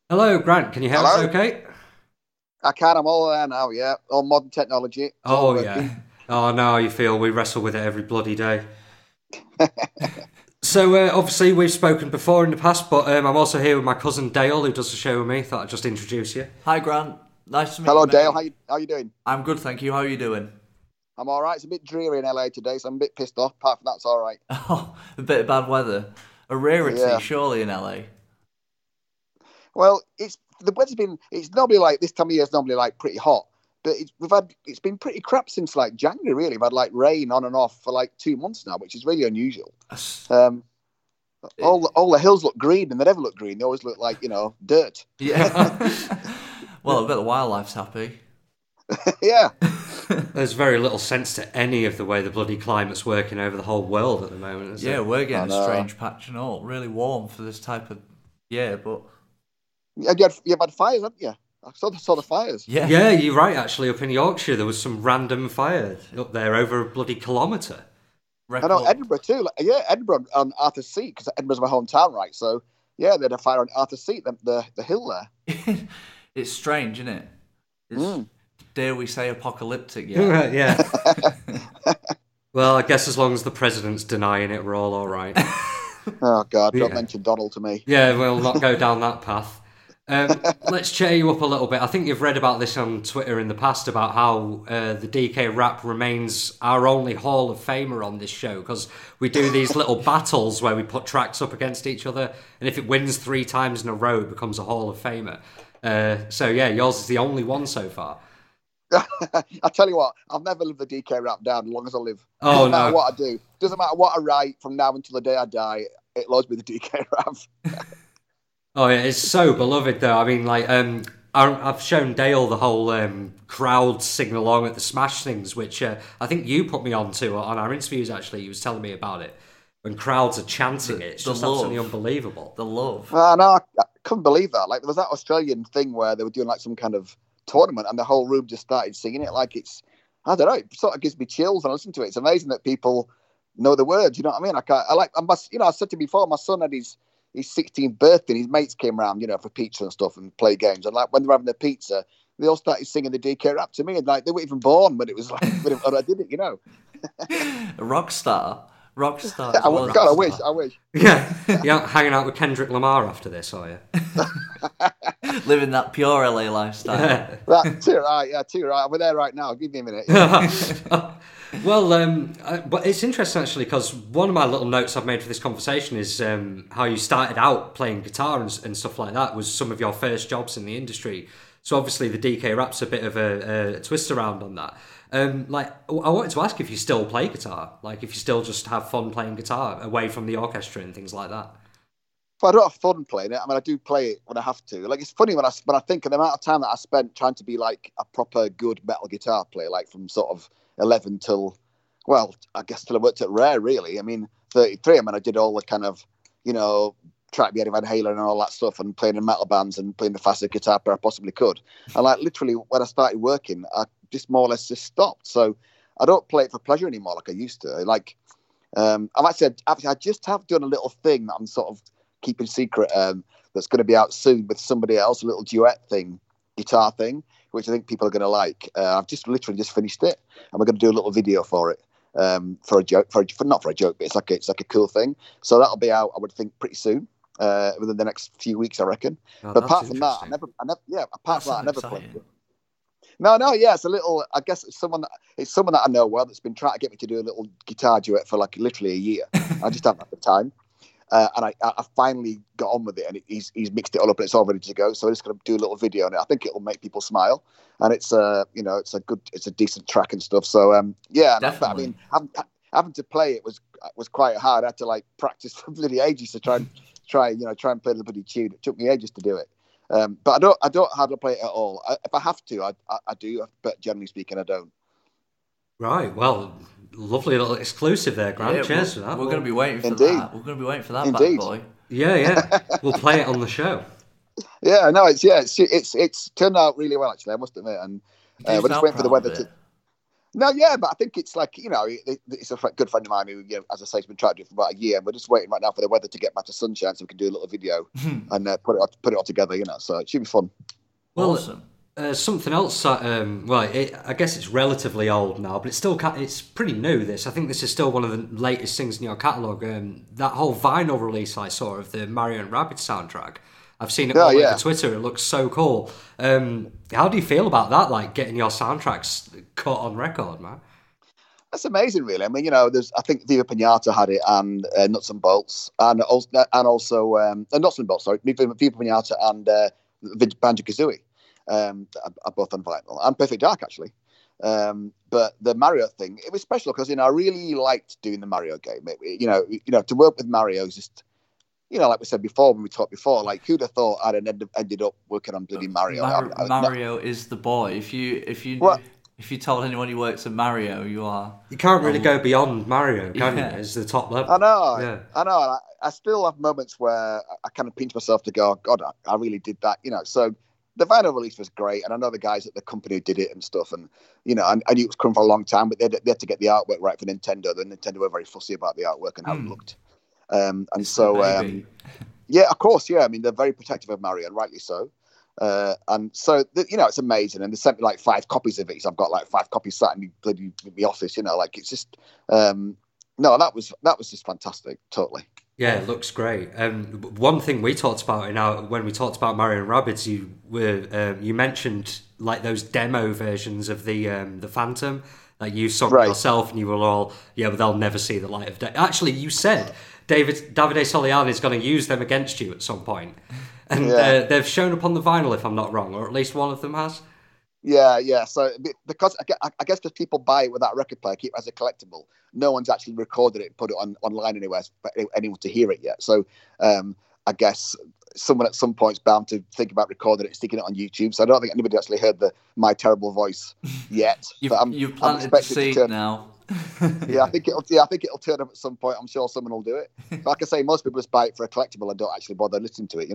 Hello, Grant. Can you hear us Hello? okay? I can. I'm all there now, yeah. All modern technology. It's all Oh, working. yeah. Oh, no, you feel we wrestle with it every bloody day. So, obviously, we've spoken before in the past, but I'm also here with my cousin Dale, who does the show with me. Thought I'd just introduce you. Hi Grant, nice to meet you, Hello, Dale. mate. How you doing? I'm good, thank you. How are you doing? I'm all right. It's a bit dreary in LA today, so I'm a bit pissed off. Apart from that, it's all right. Oh, a bit of bad weather. A rarity, Yeah. surely, in LA. Well, it's the weather's been. It's normally like this time of year. It's normally like pretty hot, but it's been pretty crap since like January. Really, we've had like rain on and off for like 2 months now, which is really unusual. Um, all the hills look green, and they never look green. They always look like dirt. Yeah. Well, I bet the wildlife's happy. Yeah. There's very little sense to any of the way the bloody climate's working over the whole world at the moment, is Yeah, there? we're I getting a know. strange patch and all. Really warm for this type of year, but You've had fires, haven't you? I saw the fires. yeah. Yeah, you're right, actually. Up in Yorkshire, there was some random fire up there over a bloody kilometre. I know Record. Edinburgh too. Like, yeah, Edinburgh on Arthur's Seat because Edinburgh's my hometown, right? So yeah, they had a fire on Arthur's Seat, the hill there. It's strange, isn't it? It's, Mm. dare we say, apocalyptic yet? Yeah. Well, I guess as long as the president's denying it, we're all right. Oh God, don't Yeah. mention Donald to me. Yeah, we'll not go down that path. Let's cheer you up a little bit. I think you've read about this on Twitter in the past about how the DK Rap remains our only Hall of Famer on this show because we do these little battles where we put tracks up against each other, and if it wins 3 times in a row, it becomes a Hall of Famer. So yeah, yours is the only one so far. I tell you what, I'll never live the DK rap down as long as I live. Oh Doesn't matter no. what I do. Doesn't matter what I write from now until the day I die. It'll always be the DK rap. Oh yeah, it's so beloved though. I mean, like, I've shown Dale the whole crowd singing along at the Smash things, which I think you put me on to on our interviews. Actually, you was telling me about it when crowds are chanting it. It's The just absolutely love. unbelievable. The love. No, I couldn't believe that. Like there was that Australian thing where they were doing like some kind of tournament, and the whole room just started singing it. Like it's, I don't know, it sort of gives me chills when I listen to it. It's amazing that people know the words. You know what I mean? I said to you before, my son had his 16th birthday, and his mates came around, for pizza and stuff and play games. And like when they were having their pizza, they all started singing the DK rap to me, and like they weren't even born when it was like when I did it. A rock star. Rock star. I, Was God, a I wish, star. I wish. Yeah, yeah, hanging out with Kendrick Lamar after this, are you? Living that pure LA lifestyle. That too right, yeah, too right. We're there right now. Give me a minute. Well, but it's interesting actually because one of my little notes I've made for this conversation is how you started out playing guitar and stuff like that was some of your first jobs in the industry. So obviously the DK Rap's a bit of a twist around on that. Like I wanted to ask if you still play guitar, like if you still just have fun playing guitar away from the orchestra and things like that. But I don't have fun playing it. I mean, I do play it when I have to. Like, it's funny when I think of the amount of time that I spent trying to be like a proper good metal guitar player, like from sort of 11 till, well, I guess till I worked at Rare, really. I mean, 33. I mean, I did all the kind of, track me Eddie Van Halen and all that stuff, and playing in metal bands and playing the fastest guitar player I possibly could. And like literally, when I started working, I just more or less just stopped. So I don't play it for pleasure anymore like I used to. Like, I just have done a little thing that I'm sort of keeping secret, that's going to be out soon with somebody else, a little duet thing, guitar thing, which I think people are going to like. I've just literally just finished it, and we're going to do a little video for it, for a joke, not for a joke, but it's like a cool thing. So that'll be out, I would think, pretty soon, within the next few weeks, I reckon. Oh, But that's apart from that, interesting. apart That from that, I sounds never played exciting. it. No, yeah, it's a little. I guess it's someone that I know well that's been trying to get me to do a little guitar duet for like literally a year. I just haven't had the time. And I finally got on with it, and he's mixed it all up, and it's all ready to go. So I'm just going to do a little video on it. I think it'll make people smile, and it's it's a decent track and stuff. So yeah, but I Definitely. mean, having to play it was quite hard. I had to like practice for bloody ages to try and play the bloody tune. It took me ages to do it. But I don't hardly play it at all. If I have to, I do, but generally speaking, I don't. Right. Well, lovely little exclusive there, Grant. Yeah, Cheers for that. we're going to be waiting for Indeed, that. We're going to be waiting for that bad indeed. boy. Yeah, yeah. We'll play it on the show. Yeah, no, it's turned out really well actually. I must admit, and You do we're just sound waiting for the proud of weather to. it. No, yeah, but I think it's like, it's a good friend of mine who, as I say, has been trying to do it for about a year, and we're just waiting right now for the weather to get back to sunshine so we can do a little video and put it all together, so it should be fun. Well, Awesome. Something else, I guess it's relatively old now, but it's pretty new, this. I think this is still one of the latest things in your catalogue. That whole vinyl release I saw of the Mario and Rabbids soundtrack. I've seen it all over Twitter. It looks so cool. How do you feel about that, like getting your soundtracks cut on record, man? That's amazing, really. I mean, I think Viva Pinata had it, and Nuts and Bolts, and also Nuts and Bolts. Sorry, Viva Pinata and Banjo-Kazooie are both on vinyl, and Perfect Dark actually. But the Mario thing, it was special because I really liked doing the Mario game. To work with Mario is just. Like we said before, when we talked before, like who'd have thought I'd ended up working on bloody Mario? Mario is the boy. If you told anyone you worked at Mario, you can't really go beyond Mario, can you? It's the top level. I know. Yeah. I know. I still have moments where I kind of pinch myself to go, God, I really did that. So the vinyl release was great, and I know the guys at the company who did it and stuff, and I knew it was coming for a long time, but they had to get the artwork right for Nintendo. The Nintendo were very fussy about the artwork and how it looked. And so, yeah, of course, yeah. I mean, they're very protective of Mario, and rightly so. And so, it's amazing. And they sent me like 5 copies of it. So I've got like 5 copies sat in my office. Like it's just, no, that was just fantastic. Totally. Yeah, it looks great. One thing we talked about when we talked about Mario and Rabbids, you mentioned like those demo versions of the Phantom. Like you sung yourself, and you were all, but they'll never see the light of day. Actually, you said Davide Soliani is going to use them against you at some point, and they've shown up on the vinyl, if I'm not wrong, or at least one of them has. Yeah. So because I guess because people buy it with that record player, keep it as a collectible. No one's actually recorded it and put it online anywhere for anyone to hear it yet. So I guess someone at some point is bound to think about recording it and sticking it on YouTube. So I don't think anybody actually heard my terrible voice yet. You've planted the seed now. I think it'll turn up at some point. I'm sure someone will do it. But like I say, most people just buy it for a collectible and don't actually bother listening to it.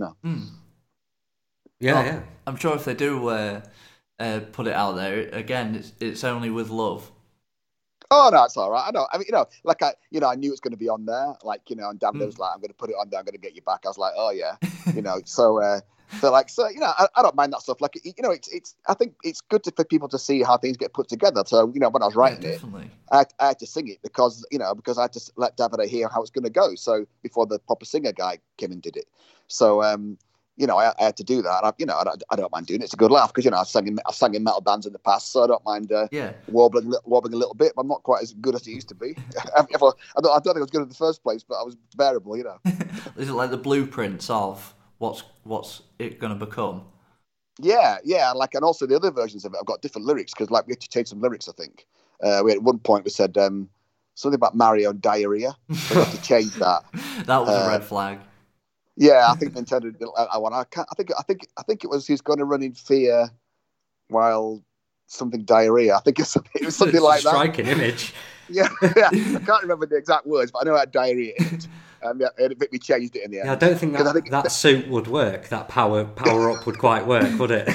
Yeah. I'm sure if they do put it out there again, it's only with love. Oh no, it's all right. I know. I mean, I knew it's going to be on there. Like, and Davide was like, "I'm going to put it on there. I'm going to get you back." I was like, "Oh yeah," So, I don't mind that stuff. Like, it's. I think it's good for people to see how things get put together. So, when I was writing it, I had to sing it because I had to let Davide hear how it's going to go. So before the proper singer guy came and did it. So, I had to do that. I don't mind doing it. It's a good laugh because I've sang in metal bands in the past, so I don't mind wobbling a little bit. But I'm not quite as good as it used to be. I don't think I was good in the first place, but I was bearable. Is it like the blueprints of what's it going to become? Yeah. Like, and also the other versions of it, I've got different lyrics because we had to change some lyrics. I think we at one point we said something about Mario and diarrhea. So we had to change that. That was a red flag. Yeah, I think Nintendo did that one. I think it was he's going to run in fear while something diarrhea. I think it was something like that. Striking image. Yeah. I can't remember the exact words, but I know it had diarrhea in it. We changed it in the end. Yeah, I don't think that suit would work. That power up would quite work, would it?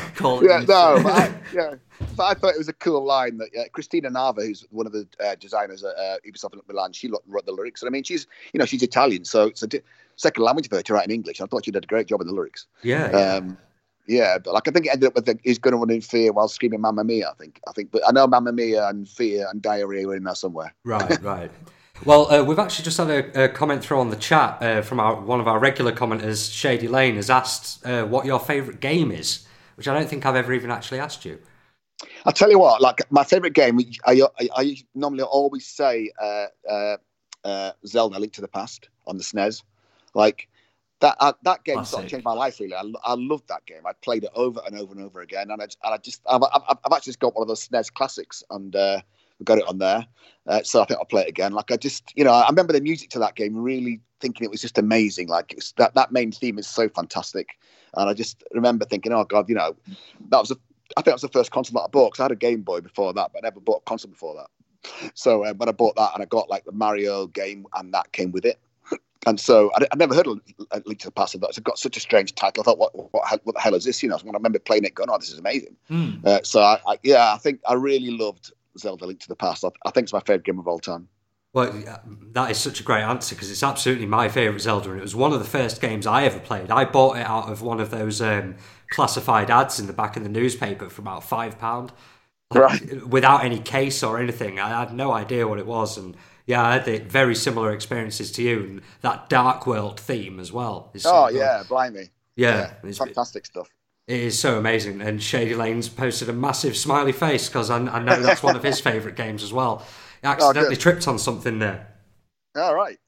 But I thought it was a cool line that Christina Nava, who's one of the designers at Ubisoft in Milan, she wrote the lyrics. And I mean, she's Italian, so it's a second language for her to write in English. I thought she did a great job in the lyrics. Yeah. But like I think it ended up with he's going to run in fear while screaming "Mamma Mia." I think, but I know "Mamma Mia" and "fear" and "diarrhea" were in there somewhere. Right. Well, we've actually just had a comment through on the chat from one of our regular commenters, Shady Lane, has asked what your favourite game is, which I don't think I've ever even actually asked you. I'll tell you what, like my favourite game, I normally always say Zelda: Link to the Past on the SNES. Like that game sort of changed my life really. I loved that game. I played it over and over and over again, and I've actually just got one of those SNES classics, and we got it on there. So I think I'll play it again. Like I remember the music to that game, really thinking it was just amazing. Like it was, that main theme is so fantastic, and I just remember thinking, oh God, I think that was the first console that I bought because I had a Game Boy before that, but I never bought a console before that. So when I bought that, and I got like the Mario game, and that came with it. And so I never heard of Link to the Past. I thought it's got such a strange title. I thought, what the hell is this? When I remember playing it, going, "Oh, this is amazing." So I think I really loved Zelda: Link to the Past. I think it's my favourite game of all time. Well, that is such a great answer because it's absolutely my favourite Zelda, and it was one of the first games I ever played. I bought it out of one of those classified ads in the back of the newspaper for about £5, right? Without any case or anything. I had no idea what it was, and yeah, I had very similar experiences to you, and that Dark World theme as well. Yeah, blimey. Yeah, it's fantastic stuff. It is so amazing, and Shady Lane's posted a massive smiley face because I know that's one of his favourite games as well. He accidentally tripped on something there. All right.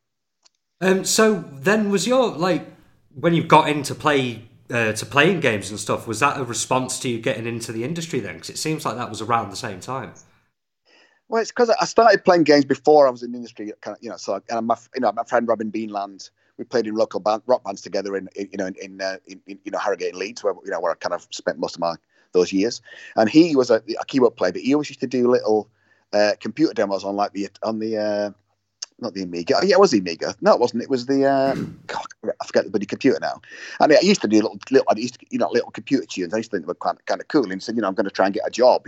So then, was your when you got into playing games and stuff? Was that a response to you getting into the industry then? Because it seems like that was around the same time. Well, it's because I started playing games before I was in the industry. So my friend Robin Beanland, we played in local rock bands together in Harrogate and Leeds, where I kind of spent most of those years. And he was a keyboard player, but he always used to do little computer demos on not the Amiga. Yeah, it was the Amiga. No, it wasn't. It was the I forget the bloody computer now. And I used to do little computer tunes. I used to think they were kind of cool. And he said, I'm going to try and get a job.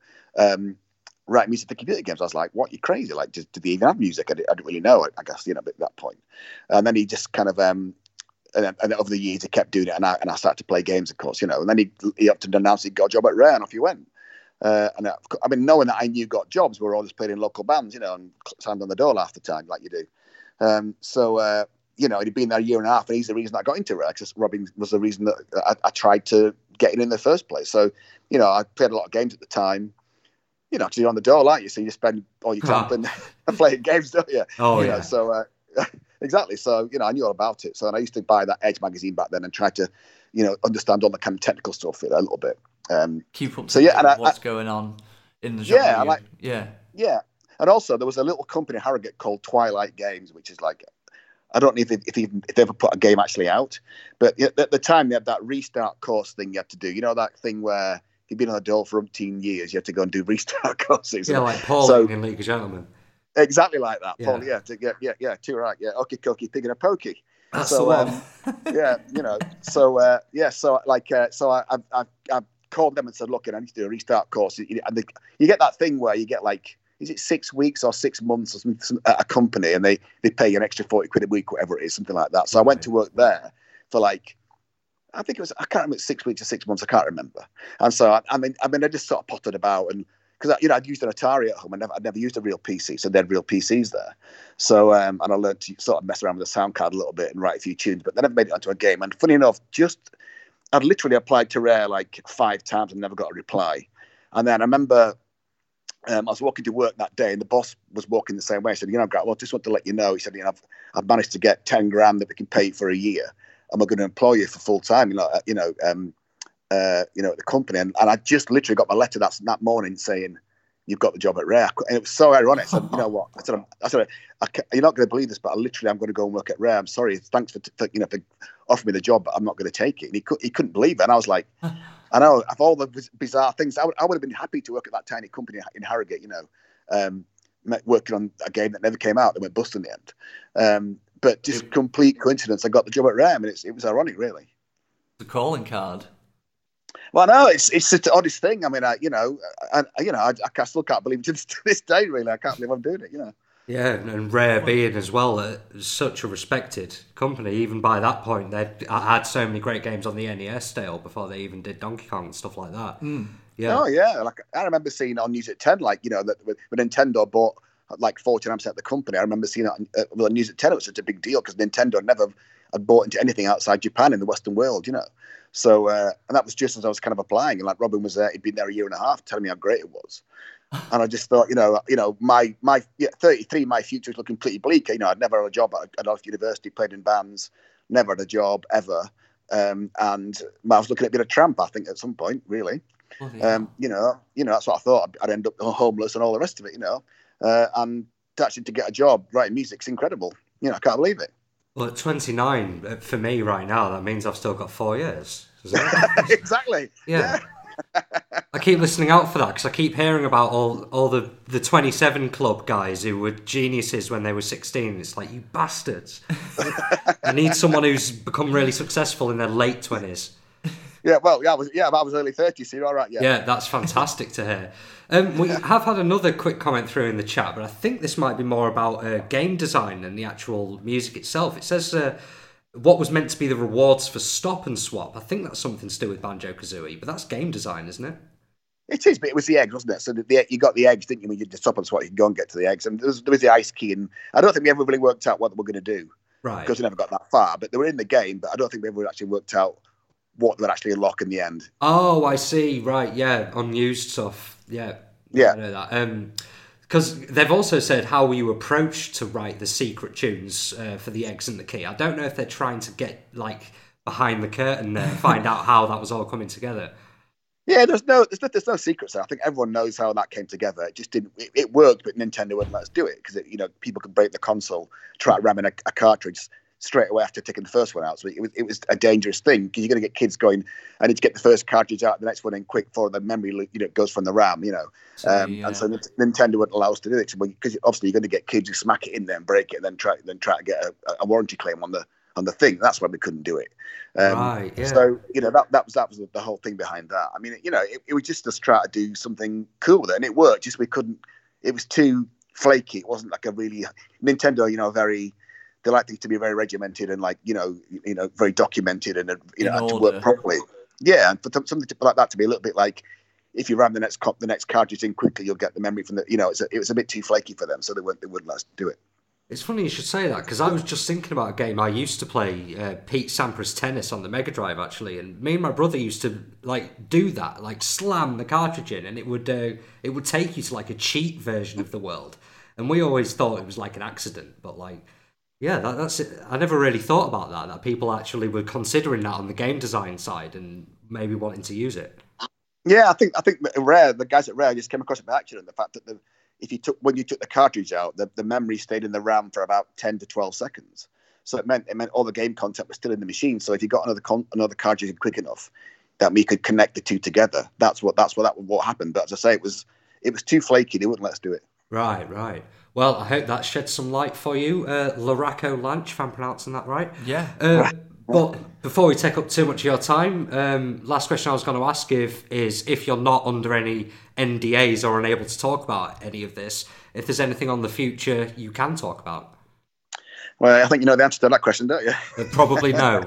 Write music for computer games. I was like, what, you crazy? Like, did they even have music? I didn't really know, I guess, at that point. And then he just kind of, and over the years, he kept doing it, and I started to play games, of course, and then he up to announce he got a job at Rare, and off he went. And I mean, knowing that I knew got jobs, we were always playing in local bands, and signed on the door half the time, like you do. He'd been there a year and a half, and he's the reason I got into Rare, because Robin was the reason that I tried to get in the first place. So, I played a lot of games at the time. Because you're on the door, aren't you? So you spend all your time playing games, don't you? Oh, yeah. So, exactly. So, I knew all about it. So, and I used to buy that Edge magazine back then and try to, understand all the kind of technical stuff a little bit. Keep up to date with what's going on in the genre. Yeah. And also, there was a little company in Harrogate called Twilight Games, which is like, I don't know if they ever put a game actually out. But at the time, they had that restart course thing you had to do. That thing where you've been on the dole for umpteen years, you have to go and do restart courses. Yeah, like Paul in League of Gentlemen. Exactly like that, Paul. Yeah, too right. Yeah, okie dokie, pig and a pokey. That's so, the one. So I called them and said, look, I need to do a restart course. And you get that thing where you get is it 6 weeks or 6 months or something at a company, and they pay you an extra 40 quid a week, whatever it is, something like that. So I went to work there for I think it was, I can't remember, 6 weeks or 6 months, I can't remember. And so, I just sort of potted about, and because, I'd used an Atari at home, I'd never used a real PC, so they had real PCs there. So, and I learned to sort of mess around with the sound card a little bit and write a few tunes, but then I made it onto a game. And funny enough, I'd literally applied to Rare 5 times and never got a reply. And then I remember I was walking to work that day, and the boss was walking the same way. I said, Grant, just want to let you know. He said, I've managed to get 10 grand that we can pay for a year. And we're going to employ you for full time, at the company. And I just literally got my letter that morning saying, you've got the job at Rare. And it was so ironic. I said, you know what? I said, you're not going to believe this, but I'm going to go and work at Rare. I'm sorry. Thanks for offering me the job, but I'm not going to take it. And he couldn't believe it. And I was like, I know, of all the bizarre things, I would have been happy to work at that tiny company in Harrogate, working on a game that never came out that went bust in the end. But just complete coincidence, I got the job at Rare. I mean, it was ironic, really. The calling card. Well, no, it's the oddest thing. I mean, I still can't believe it to this day. Really, I can't believe I'm doing it. Yeah, and Rare being as well such a respected company. Even by that point, they had so many great games on the NES still before they even did Donkey Kong and stuff like that. Yeah. Oh yeah, I remember seeing on News at 10, that when Nintendo bought 49% of the company. I remember seeing that on News at 10. It was such a big deal because Nintendo never had bought into anything outside Japan in the Western world. So, and that was just as I was kind of applying, and Robin was there. He'd been there a year and a half, telling me how great it was. And I just thought, my 33, my future is looking pretty bleak. I'd never had a job at Adolph University, played in bands, never had a job ever, and I was looking at being a tramp. I think at some point, really. Oh, yeah. That's what I thought. I'd end up homeless and all the rest of it. And actually to get a job writing music's incredible. I can't believe it. Well, at 29, for me right now, that means I've still got 4 years. Exactly. Yeah. I keep listening out for that because I keep hearing about all the 27 Club guys who were geniuses when they were 16. It's like, you bastards. I need someone who's become really successful in their late 20s. Yeah, well, I was early 30s, so you're all right, yeah. Yeah, that's fantastic to hear. We have had another quick comment through in the chat, but I think this might be more about game design than the actual music itself. It says what was meant to be the rewards for stop and swap. I think that's something to do with Banjo-Kazooie, but that's game design, isn't it? It is, but it was the eggs, wasn't it? So you got the eggs, didn't you? When you did stop and swap, you could go and get to the eggs. And there was the ice key, and I don't think we ever really worked out what they were going to do. Right. Because we never got that far. But they were in the game, but I don't think we ever actually worked out what they would actually unlock in the end. Oh, I see. Right, yeah. Unused stuff. Yeah. Yeah. I know that. Because they've also said how you approach to write the secret tunes for the eggs and the key. I don't know if they're trying to get like behind the curtain there and find out how that was all coming together. Yeah, there's no secrets there. I think everyone knows how that came together. It just didn't. It worked, but Nintendo wouldn't let us do it because people could break the console, try to ram in a cartridge straight away after taking the first one out. So it was a dangerous thing because you're going to get kids going, I need to get the first cartridge out, the next one in quick before the memory goes from the RAM, And so Nintendo wouldn't allow us to do it because obviously you're going to get kids who smack it in there and break it and then try to get a warranty claim on the thing. That's why we couldn't do it. Right. Yeah. So that was the whole thing behind that. I mean, it was just us trying to do something cool with it, and it worked. Just we couldn't. It was too flaky. It wasn't like a really Nintendo. They like things to be very regimented and very documented and to work properly. Yeah, and for something like that to be a little bit like if you ram the next cartridge in quickly, you'll get the memory from the. It was a bit too flaky for them, so they wouldn't let us do it. It's funny you should say that because I was just thinking about a game I used to play, Pete Sampras Tennis on the Mega Drive actually, and me and my brother used to do that, slam the cartridge in, and it would take you to a cheat version of the world, and we always thought it was an accident, but yeah, that's it. I never really thought about that people actually were considering that on the game design side and maybe wanting to use it. Yeah, I think Rare, the guys at Rare just came across it by accident. The fact that when you took the cartridge out, the memory stayed in the RAM for about 10 to 12 seconds. So it meant all the game content was still in the machine. So if you got another cartridge in quick enough, that we could connect the two together. That's what happened. But as I say, it was too flaky. They wouldn't let us do it. Right. Well, I hope that sheds some light for you, Laraco Lanch, if I'm pronouncing that right. Yeah. But before we take up too much of your time, last question I was going to ask is if you're not under any NDAs or unable to talk about any of this, if there's anything on the future you can talk about. Well, I think you know the answer to that question, don't you? Probably no.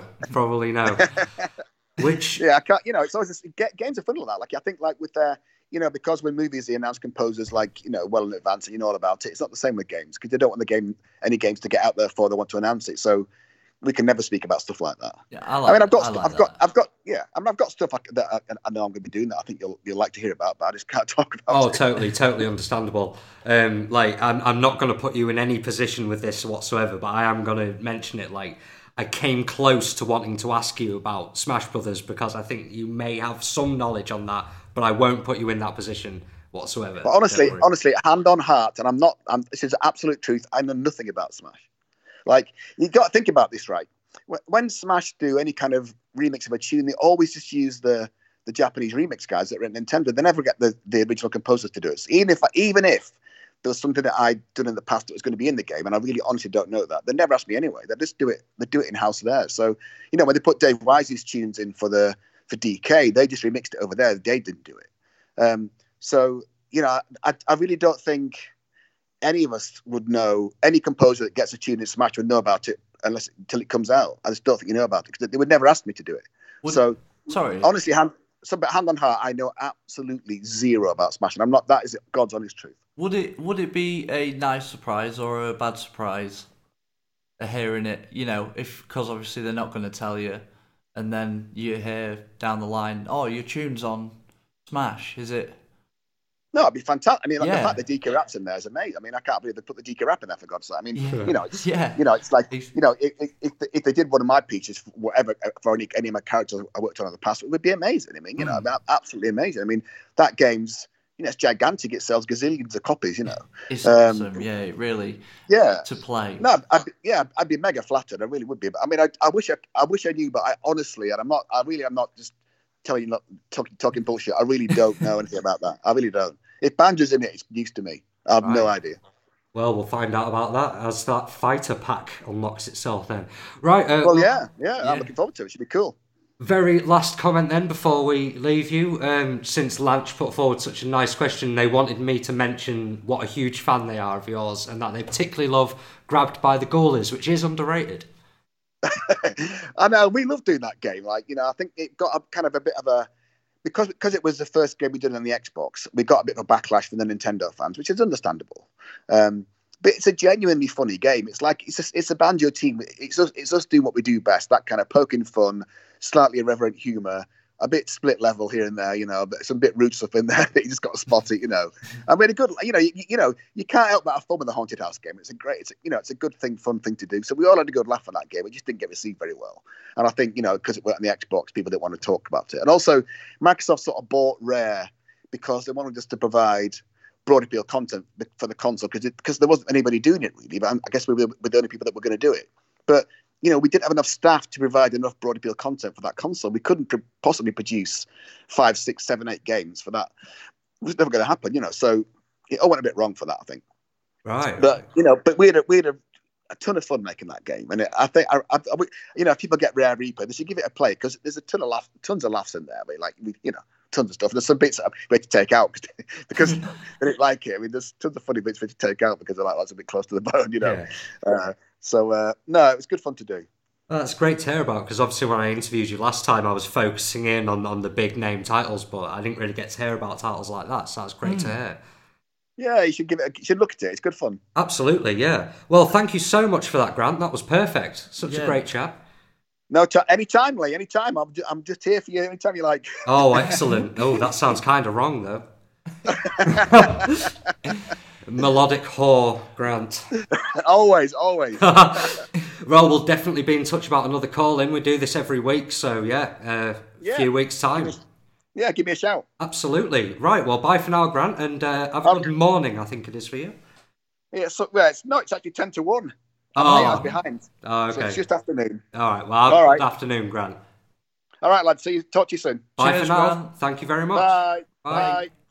Which I can't. It's always games are fun like that. I think with because when movies they announce composers well in advance and you know all about it. It's not the same with games because they don't want any games to get out there before they want to announce it. So we can never speak about stuff like that. Yeah, I've got stuff that I know I'm going to be doing that I think you'll like to hear about, but I just can't talk about it. Totally understandable. I'm not going to put you in any position with this whatsoever, but I am going to mention it. I came close to wanting to ask you about Smash Brothers because I think you may have some knowledge on that, but I won't put you in that position whatsoever. But honestly, hand on heart, and this is absolute truth. I know nothing about Smash. You got to think about this, right? When Smash do any kind of remix of a tune, they always just use the Japanese remix guys that are at Nintendo. They never get the original composers to do it. So even if there was something that I'd done in the past that was going to be in the game, and I really honestly don't know that, they never ask me anyway. They just do it. They do it in house there. So when they put Dave Wise's tunes in for DK, they just remixed it over there. They didn't do it. I really don't think any of us would know, any composer that gets a tune in Smash would know about it until it comes out. I just don't think you know about it because they would never ask me to do it. Honestly, hand on heart, I know absolutely zero about Smash, and I'm not. That is God's honest truth. Would it be a nice surprise or a bad surprise hearing it? Because obviously they're not going to tell you, and then you hear down the line, "Oh, your tune's on Smash." Is it? No, it'd be fantastic. I mean, the fact that DK Rap's in there is amazing. I mean, I can't believe they put the DK Rap in there for God's sake. I mean, it's if they did one of my pieces, whatever for any of my characters I worked on in the past, it would be amazing. I mean, absolutely amazing. I mean, that game's it's gigantic. It sells gazillions of copies. It's awesome. Yeah, it really. Yeah. To play. No, I'd be mega flattered. I really would be. But I mean, I wish I knew, but I honestly, and I'm not just telling you, talking bullshit. I really don't know anything about that. I really don't. If Banjo's in it, it's news to me. I have no idea. Well, we'll find out about that as that fighter pack unlocks itself then. Right. I'm looking forward to it. It should be cool. Very last comment then before we leave you. Since Lanch put forward such a nice question, they wanted me to mention what a huge fan they are of yours and that they particularly love Grabbed by the Goalies, which is underrated. I know, we love doing that game. Like, I think it got a kind of a bit of a... Because it was the first game we did on the Xbox, we got a bit of a backlash from the Nintendo fans, which is understandable. But it's a genuinely funny game. It's like it's a banjo team. It's us doing what we do best. That kind of poking fun, slightly irreverent humour, a bit split level here and there. But some bit rude stuff in there that you just got to spot it. I mean, a good. You can't help but have fun with the Haunted House game. It's a good thing, fun thing to do. So we all had a good laugh at that game. It just didn't get received very well. And I think because it went on the Xbox, people didn't want to talk about it. And also, Microsoft sort of bought Rare because they wanted us to provide broad appeal content for the console because there wasn't anybody doing it really. But I guess we were the only people that were going to do it. But we didn't have enough staff to provide enough broad appeal content for that console. We couldn't possibly produce 5, 6, 7, 8 games for that. It was never going to happen. So it all went a bit wrong for that, I think. Right. But but we had a ton of fun making that game, and I think if people get Rare Reaper, they should give it a play because there's tons of laughs in there. But tons of stuff. There's some bits that we had to take out because they didn't like it. I mean, there's tons of funny bits we had to take out because they're like, that's a bit close to the bone, Yeah. No, it was good fun to do. Well, that's great to hear about because obviously when I interviewed you last time, I was focusing in on the big name titles, but I didn't really get to hear about titles like that. So that's great to hear. Yeah, you should you should look at it. It's good fun. Absolutely, yeah. Well, thank you so much for that, Grant. That was perfect. Such a great chat. No, anytime, Lee. Anytime. I'm just here for you. Anytime you like. Oh, excellent. Oh, that sounds kind of wrong, though. Melodic whore, Grant. Always. Well, we'll definitely be in touch about another call-in. We do this every week, so a few weeks' time. Yeah, give me a shout. Absolutely. Right, well, bye for now, Grant, and have a good morning, I think it is for you. Yeah, it's actually 10 to 1. I'm 8 hours behind. Oh, okay. So it's just afternoon. All right, well, good afternoon, Grant. All right, lads. Talk to you soon. Bye Cheers, for now. Grant. Thank you very much. Bye. Bye.